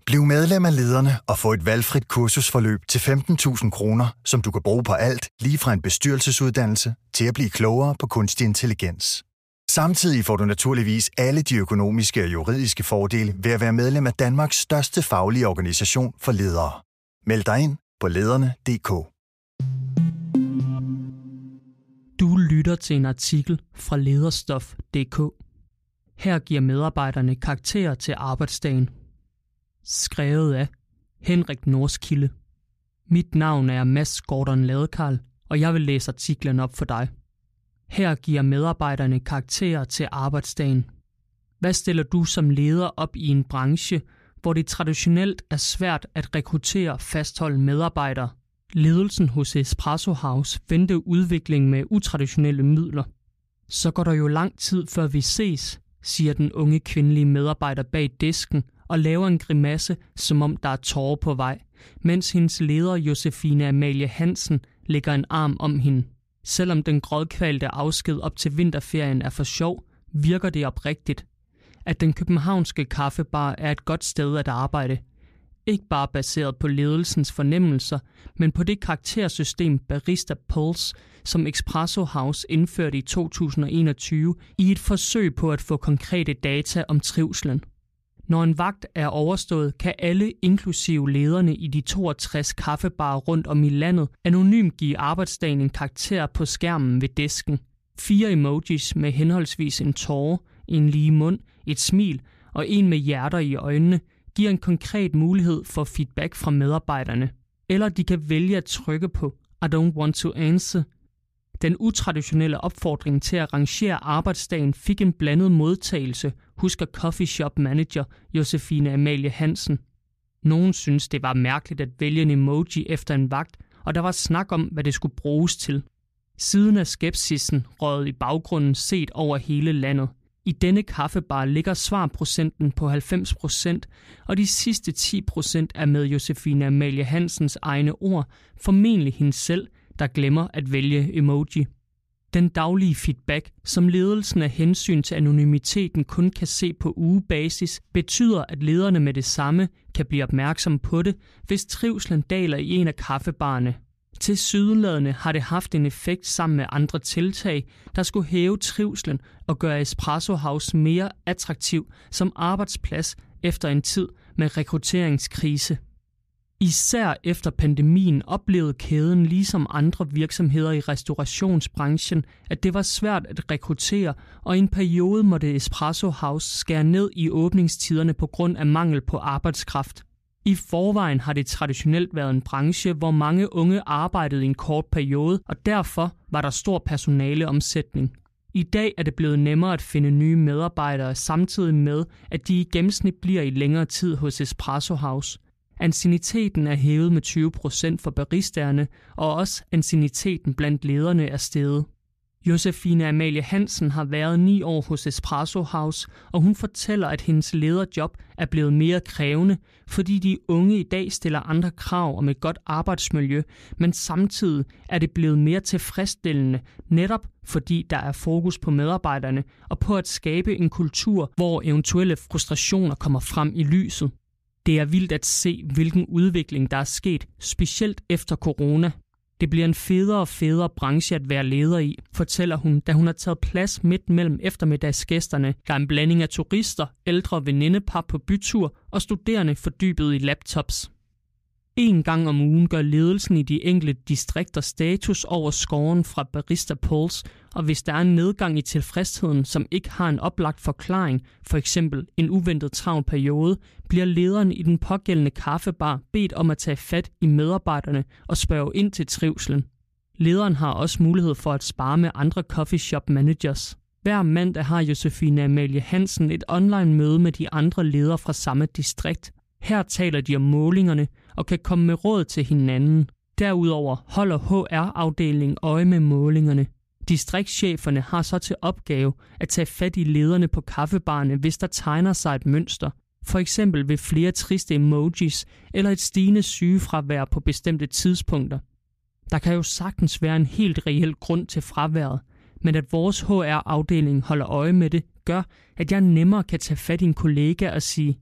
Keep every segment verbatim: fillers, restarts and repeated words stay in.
Bliv medlem af Lederne og få et valgfrit kursusforløb til femten tusind kroner, som du kan bruge på alt, lige fra en bestyrelsesuddannelse til at blive klogere på kunstig intelligens. Samtidig får du naturligvis alle de økonomiske og juridiske fordele ved at være medlem af Danmarks største faglige organisation for ledere. Meld dig ind på lederne punktum d k. Du lytter til en artikel fra lederstof punktum d k. Her giver medarbejderne karakterer til arbejdsdagen. Skrevet af Henrik Norskilde. Mit navn er Mads Gordon Ladekarl, og jeg vil læse artiklen op for dig. Her giver medarbejderne karakterer til arbejdsdagen. Hvad stiller du som leder op i en branche, hvor det traditionelt er svært at rekruttere og fastholde medarbejdere? Ledelsen hos Espresso House vendte udviklingen med utraditionelle midler. Så går der jo lang tid før vi ses, siger den unge kvindelige medarbejder bag disken og laver en grimasse, som om der er tårer på vej, mens hendes leder Josefine Amalie Hansen lægger en arm om hende. Selvom den grådkvalte afsked op til vinterferien er for sjov, virker det oprigtigt. At den københavnske kaffebar er et godt sted at arbejde. Ikke bare baseret på ledelsens fornemmelser, men på det karaktersystem Barista Pulse, som Espresso House indførte i to tusind og enogtyve i et forsøg på at få konkrete data om trivslen. Når en vagt er overstået, kan alle, inklusive lederne i de toogtres kaffebarer rundt om i landet, anonymt give arbejdsdagen en karakter på skærmen ved disken. Fire emojis med henholdsvis en tåre, en lige mund, et smil og en med hjerter i øjnene giver en konkret mulighed for feedback fra medarbejderne. Eller de kan vælge at trykke på I don't want to answer. Den utraditionelle opfordring til at rangere arbejdsdagen fik en blandet modtagelse, husker coffee shop manager Josefine Amalie Hansen. Nogen synes, det var mærkeligt at vælge en emoji efter en vagt, og der var snak om, hvad det skulle bruges til. Siden af skepsisen røget i baggrunden set over hele landet. I denne kaffebar ligger svarprocenten på halvfems procent, og de sidste ti procent er med Josefine Amalie Hansens egne ord, formentlig hende selv, der glemmer at vælge emoji. Den daglige feedback, som ledelsen af hensyn til anonymiteten kun kan se på ugebasis, betyder, at lederne med det samme kan blive opmærksom på det, hvis trivslen daler i en af kaffebarerne. Tilsyneladende har det haft en effekt sammen med andre tiltag, der skulle hæve trivslen og gøre Espresso House mere attraktiv som arbejdsplads efter en tid med rekrutteringskrise. Især efter pandemien oplevede kæden ligesom andre virksomheder i restaurationsbranchen, at det var svært at rekruttere, og i en periode måtte Espresso House skære ned i åbningstiderne på grund af mangel på arbejdskraft. I forvejen har det traditionelt været en branche, hvor mange unge arbejdede i en kort periode, og derfor var der stor personaleomsætning. I dag er det blevet nemmere at finde nye medarbejdere, samtidig med, at de i gennemsnit bliver i længere tid hos Espresso House. Ancienniteten er hævet med tyve procent for baristaerne, og også ancienniteten blandt lederne er steget. Josefine Amalie Hansen har været ni år hos Espresso House, og hun fortæller, at hendes lederjob er blevet mere krævende, fordi de unge i dag stiller andre krav om et godt arbejdsmiljø, men samtidig er det blevet mere tilfredsstillende, netop fordi der er fokus på medarbejderne og på at skabe en kultur, hvor eventuelle frustrationer kommer frem i lyset. Det er vildt at se, hvilken udvikling der er sket, specielt efter corona. Det bliver en federe og federe branche at være leder i, fortæller hun, da hun har taget plads midt mellem eftermiddagsgæsterne, der er en blanding af turister, ældre venindepar på bytur og studerende fordybet i laptops. En gang om ugen gør ledelsen i de enkelte distrikter status over scoren fra Barista Pulse, og hvis der er en nedgang i tilfredsheden, som ikke har en oplagt forklaring, for eksempel en uventet travl periode, bliver lederen i den pågældende kaffebar bedt om at tage fat i medarbejderne og spørge ind til trivslen. Lederen har også mulighed for at spare med andre coffee shop managers. Hver mandag har Josefine Amalie Hansen et online møde med de andre ledere fra samme distrikt. Her taler de om målingerne og kan komme med råd til hinanden. Derudover holder H R-afdelingen øje med målingerne. Distriktscheferne har så til opgave at tage fat i lederne på kaffebarerne, hvis der tegner sig et mønster. For eksempel ved flere triste emojis eller et stigende sygefravær på bestemte tidspunkter. Der kan jo sagtens være en helt reel grund til fraværet, men at vores H R-afdeling holder øje med det, gør, at jeg nemmere kan tage fat i en kollega og sige: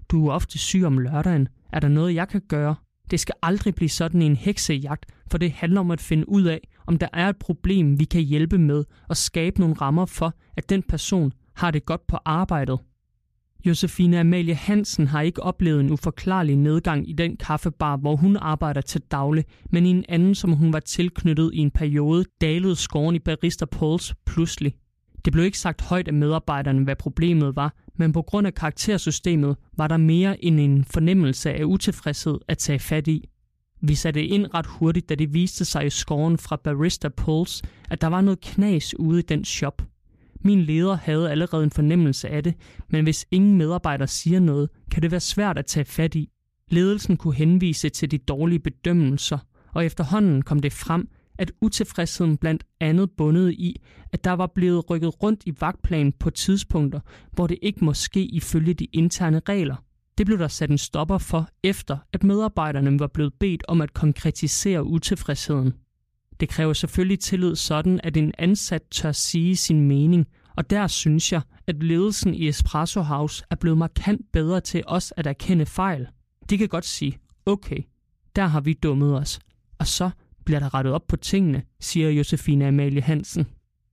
Du er ofte syg om lørdagen. Er der noget, jeg kan gøre? Det skal aldrig blive sådan en heksejagt, for det handler om at finde ud af, om der er et problem, vi kan hjælpe med og skabe nogle rammer for, at den person har det godt på arbejdet. Josefine Amalie Hansen har ikke oplevet en uforklarlig nedgang i den kaffebar, hvor hun arbejder til daglig, men i en anden, som hun var tilknyttet i en periode, dalede scoren i Barista Pulse pludselig. Det blev ikke sagt højt af medarbejderne, hvad problemet var, men på grund af karaktersystemet var der mere end en fornemmelse af utilfredshed at tage fat i. Vi satte ind ret hurtigt, da det viste sig i scoren fra Barista Pulse, at der var noget knas ude i den shop. Min leder havde allerede en fornemmelse af det, men hvis ingen medarbejder siger noget, kan det være svært at tage fat i. Ledelsen kunne henvise til de dårlige bedømmelser, og efterhånden kom det frem, at utilfredsheden blandt andet bundede i, at der var blevet rykket rundt i vagtplanen på tidspunkter, hvor det ikke må ske ifølge de interne regler. Det blev der sat en stopper for, efter at medarbejderne var blevet bedt om at konkretisere utilfredsheden. Det kræver selvfølgelig tillid sådan, at en ansat tør sige sin mening, og der synes jeg, at ledelsen i Espresso House er blevet markant bedre til os at erkende fejl. De kan godt sige, okay, der har vi dummet os, og så bliver der rettet op på tingene, siger Josefine Amalie Hansen.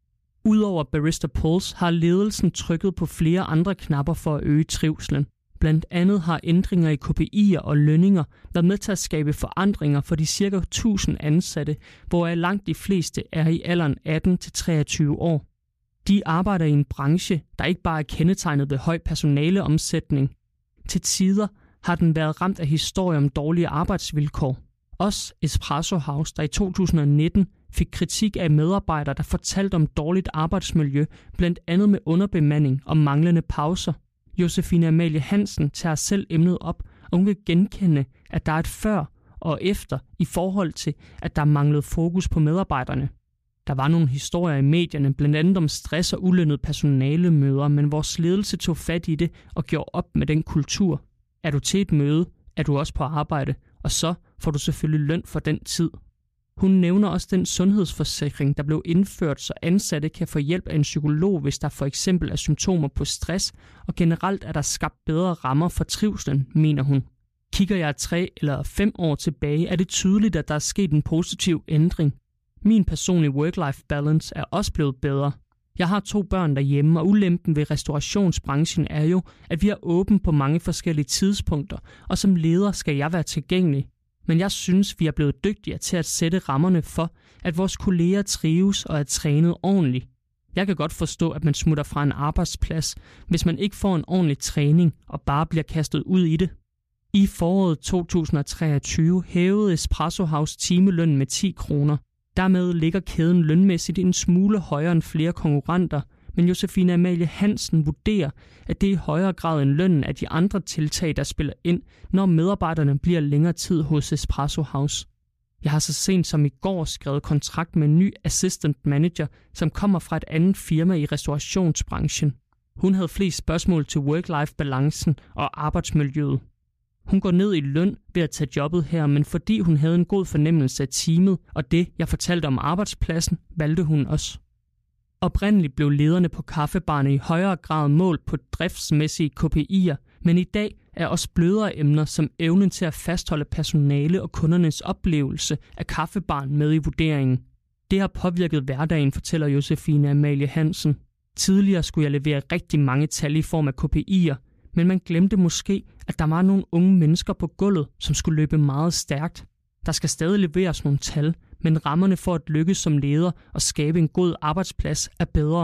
Udover Barista Pulse har ledelsen trykket på flere andre knapper for at øge trivslen. Blandt andet har ændringer i K P I'er og lønninger været med til at skabe forandringer for de ca. tusind ansatte, hvor langt de fleste er i alderen atten til treogtyve år. De arbejder i en branche, der ikke bare er kendetegnet ved høj personaleomsætning. Til tider har den været ramt af historier om dårlige arbejdsvilkår. Os Espresso House, der i to tusind og nitten fik kritik af medarbejdere, der fortalte om dårligt arbejdsmiljø, blandt andet med underbemanding og manglende pauser. Josefine Amalie Hansen tager selv emnet op, og hun kan genkende, at der er et før og efter i forhold til, at der manglede fokus på medarbejderne. Der var nogle historier i medierne, blandt andet om stress og ulønnet personalemøder, men vores ledelse tog fat i det og gjorde op med den kultur. Er du til et møde, er du også på arbejde, og så får du selvfølgelig løn for den tid. Hun nævner også den sundhedsforsikring, der blev indført, så ansatte kan få hjælp af en psykolog, hvis der for eksempel er symptomer på stress, og generelt er der skabt bedre rammer for trivslen, mener hun. Kigger jeg tre eller fem år tilbage, er det tydeligt, at der er sket en positiv ændring. Min personlige work-life balance er også blevet bedre. Jeg har to børn derhjemme, og ulempen ved restaurationsbranchen er jo, at vi er åbne på mange forskellige tidspunkter, og som leder skal jeg være tilgængelig. Men jeg synes, vi er blevet dygtigere til at sætte rammerne for, at vores kolleger trives og er trænet ordentligt. Jeg kan godt forstå, at man smutter fra en arbejdsplads, hvis man ikke får en ordentlig træning og bare bliver kastet ud i det. I foråret to tusind og treogtyve hævede Espresso House timelønnen med ti kroner. Dermed ligger kæden lønmæssigt en smule højere end flere konkurrenter, men Josefine Amalie Hansen vurderer, at det er i højere grad end lønnen af de andre tiltag, der spiller ind, når medarbejderne bliver længere tid hos Espresso House. Jeg har så sent som i går skrevet kontrakt med en ny assistant manager, som kommer fra et andet firma i restaurationsbranchen. Hun havde flest spørgsmål til work-life-balancen og arbejdsmiljøet. Hun går ned i løn ved at tage jobbet her, men fordi hun havde en god fornemmelse af teamet og det, jeg fortalte om arbejdspladsen, valgte hun også. Oprindeligt blev lederne på kaffebarne i højere grad målt på driftsmæssige K P I'er, men i dag er også blødere emner som evnen til at fastholde personale og kundernes oplevelse af kaffebaren med i vurderingen. Det har påvirket hverdagen, fortæller Josefine Amalie Hansen. Tidligere skulle jeg levere rigtig mange tal i form af K P I'er, men man glemte måske, at der var nogle unge mennesker på gulvet, som skulle løbe meget stærkt. Der skal stadig leveres nogle tal, men rammerne for at lykkes som leder og skabe en god arbejdsplads er bedre.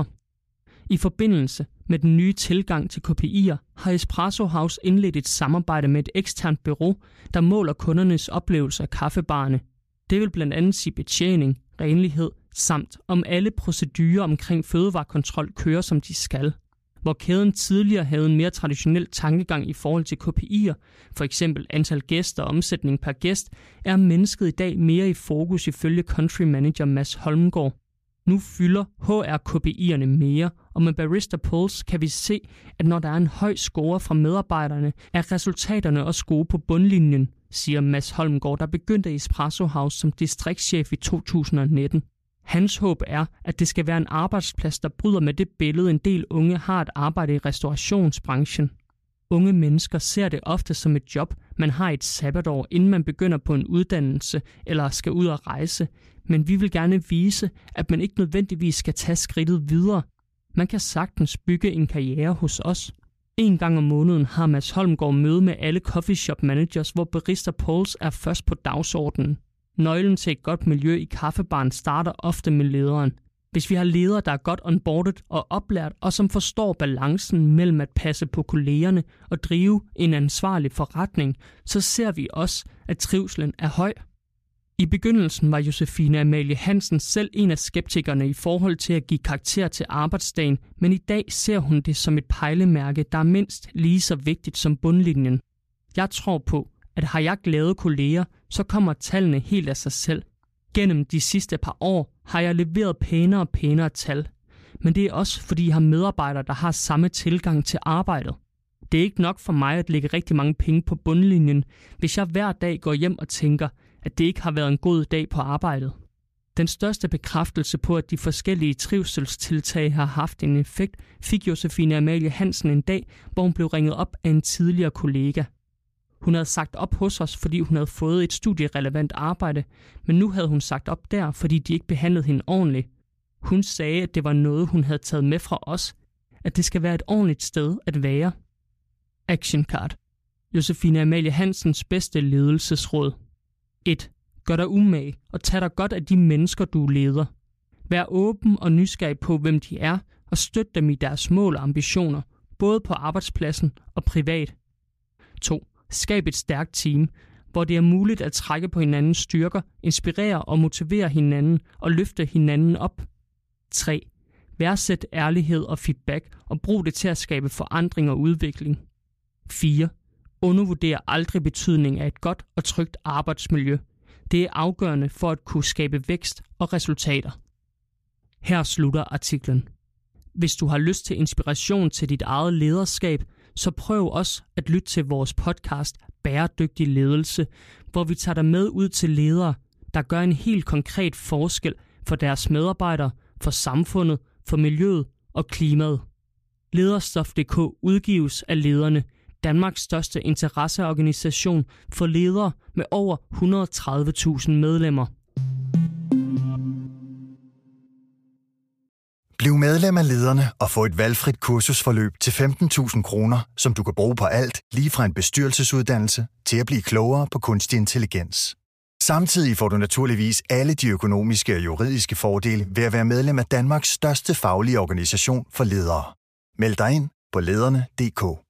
I forbindelse med den nye tilgang til K P I'er har Espresso House indledt et samarbejde med et eksternt bureau, der måler kundernes oplevelse af kaffebarne. Det vil blandt andet sige betjening, renlighed samt om alle procedurer omkring fødevarekontrol kører som de skal. Hvor kæden tidligere havde en mere traditionel tankegang i forhold til K P I'er, for eksempel antal gæster og omsætning per gæst, er mennesket i dag mere i fokus ifølge country manager Mads Holmgaard. Nu fylder H R K P I'erne mere, og med Barista Pulse kan vi se, at når der er en høj score fra medarbejderne, er resultaterne også gode på bundlinjen, siger Mads Holmgaard, der begyndte i Espresso House som distriktschef i to tusind og nitten. Hans håb er, at det skal være en arbejdsplads, der bryder med det billede, en del unge har at arbejde i restaurationsbranchen. Unge mennesker ser det ofte som et job, man har et sabbatår, inden man begynder på en uddannelse eller skal ud og rejse. Men vi vil gerne vise, at man ikke nødvendigvis skal tage skridtet videre. Man kan sagtens bygge en karriere hos os. En gang om måneden har Mads Holmgaard møde med alle coffeeshop managers, hvor barista Pauls er først på dagsordenen. Nøglen til et godt miljø i kaffebaren starter ofte med lederen. Hvis vi har ledere, der er godt onboardet og oplært, og som forstår balancen mellem at passe på kollegerne og drive en ansvarlig forretning, så ser vi også, at trivslen er høj. I begyndelsen var Josefine Amalie Hansen selv en af skeptikerne i forhold til at give karakter til arbejdsdagen, men i dag ser hun det som et pejlemærke, der er mindst lige så vigtigt som bundlinjen. Jeg tror på, at har jeg glade kolleger, så kommer tallene helt af sig selv. Gennem de sidste par år har jeg leveret pænere og pænere tal, men det er også fordi jeg har medarbejdere, der har samme tilgang til arbejdet. Det er ikke nok for mig at lægge rigtig mange penge på bundlinjen, hvis jeg hver dag går hjem og tænker, at det ikke har været en god dag på arbejdet. Den største bekræftelse på, at de forskellige trivselstiltag har haft en effekt, fik Josefine Amalie Hansen en dag, hvor hun blev ringet op af en tidligere kollega. Hun havde sagt op hos os, fordi hun havde fået et studierelevant arbejde, men nu havde hun sagt op der, fordi de ikke behandlede hende ordentligt. Hun sagde, at det var noget, hun havde taget med fra os, at det skal være et ordentligt sted at være. Action card. Josefine Amalie Hansens bedste ledelsesråd. et. Gør dig umage og tag dig godt af de mennesker, du leder. Vær åben og nysgerrig på, hvem de er, og støt dem i deres mål og ambitioner, både på arbejdspladsen og privat. to. Skab et stærkt team, hvor det er muligt at trække på hinandens styrker, inspirere og motivere hinanden og løfte hinanden op. tre. Værdsæt ærlighed og feedback og brug det til at skabe forandring og udvikling. fire. Undervurder aldrig betydningen af et godt og trygt arbejdsmiljø. Det er afgørende for at kunne skabe vækst og resultater. Her slutter artiklen. Hvis du har lyst til inspiration til dit eget lederskab, så prøv også at lytte til vores podcast Bæredygtig Ledelse, hvor vi tager dig med ud til ledere, der gør en helt konkret forskel for deres medarbejdere, for samfundet, for miljøet og klimaet. Lederstof punktum d k udgives af Lederne, Danmarks største interesseorganisation for ledere med over et hundrede og tredive tusind medlemmer. Bliv medlem af Lederne og få et valgfrit kursusforløb til femten tusind kroner, som du kan bruge på alt, lige fra en bestyrelsesuddannelse til at blive klogere på kunstig intelligens. Samtidig får du naturligvis alle de økonomiske og juridiske fordele ved at være medlem af Danmarks største faglige organisation for ledere. Meld dig ind på lederne punktum d k.